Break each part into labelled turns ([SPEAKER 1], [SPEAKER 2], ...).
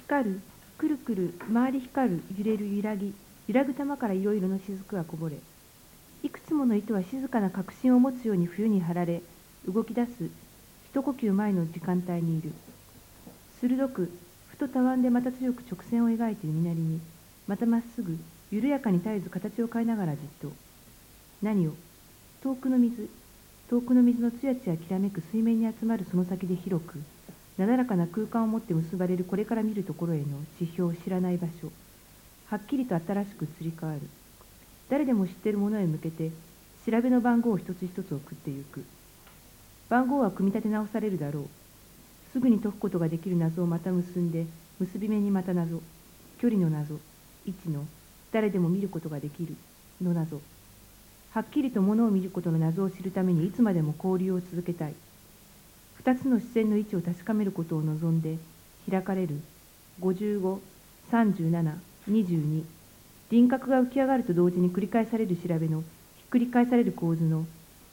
[SPEAKER 1] 光る、くるくる回り光る揺れる揺らぎ、揺らぐ玉からいろいろの雫がこぼれ、いくつもの糸は静かな確信を持つように冬に張られ、動き出す一呼吸前の時間帯にいる。鋭く、ふとたわんでまた強く直線を描いて海なりに、またまっすぐ、緩やかに絶えず形を変えながらじっと。何を、遠くの水のつやつやきらめく水面に集まるその先で広く、なだらかな空間を持って結ばれるこれから見るところへの地表を知らない場所。はっきりと新しく移り変わる。誰でも知っているものへ向けて、調べの番号を一つ一つ送ってゆく。番号は組み立て直されるだろう。すぐに解くことができる謎をまた結んで、結び目にまた謎、距離の謎、位置の、誰でも見ることができるの謎。はっきりと物を見ることの謎を知るためにいつまでも交流を続けたい。二つの視線の位置を確かめることを望んで、開かれる55、37、22。輪郭が浮き上がると同時に繰り返される調べの、ひっくり返される構図の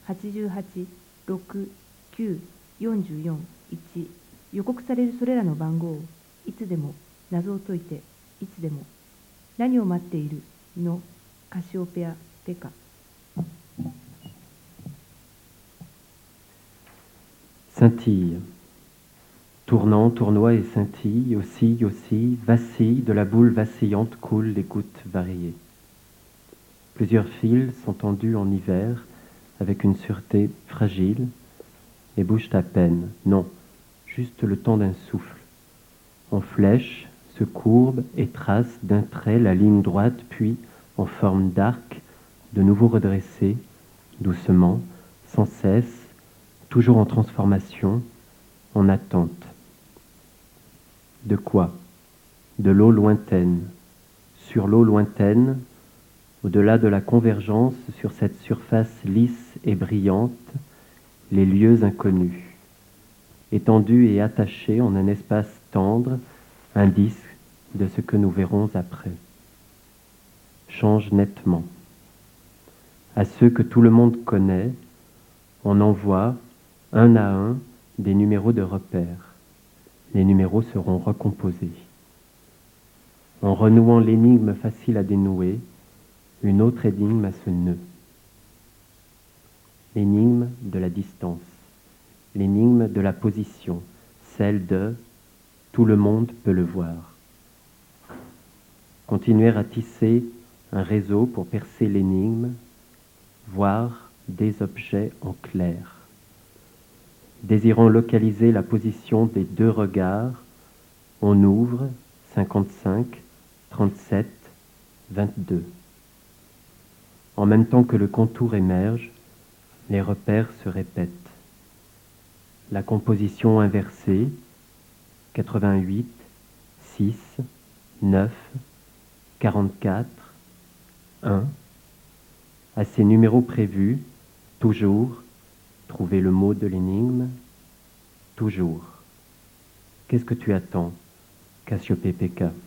[SPEAKER 1] 88、6、9、44、1。予告されるそれらの番号を、いつでも謎を解いて、いつでも。何を待っているのカシオペアペカ。
[SPEAKER 2] Scintille. Tournant, tournoie et scintille, oscille, oscille, vacille, de la boule vacillante coulent les gouttes variées. Plusieurs fils sont tendus en hiver, avec une sûreté fragile, et bougent à peine, non, juste le temps d'un souffle. En flèche, se courbe et trace d'un trait la ligne droite, puis, en forme d'arc, de nouveau redressée, doucement, sans cesse, toujours en transformation, en attente. De quoi? De l'eau lointaine. Sur l'eau lointaine, au-delà de la convergence, sur cette surface lisse et brillante, les lieux inconnus. Étendus et attachés en un espace tendre, indice de ce que nous verrons après. Change nettement. À ceux que tout le monde connaît, on envoie, un à un, des numéros de repère. Les numéros seront recomposés. En renouant l'énigme facile à dénouer, une autre énigme à ce nœud. L'énigme de la distance, l'énigme de la position, celle de « tout le monde peut le voir ». Continuer à tisser un réseau pour percer l'énigme, voir des objets en clair. Désirant localiser la position des deux regards, on ouvre 55, 37, 22. En même temps que le contour émerge, les repères se répètent. La composition inversée, 88, 6, 9, 44, 1. À ces numéros prévus, toujours, trouver le mot de l'énigme, toujours. Qu'est-ce que tu attends, Cassiopée Péka?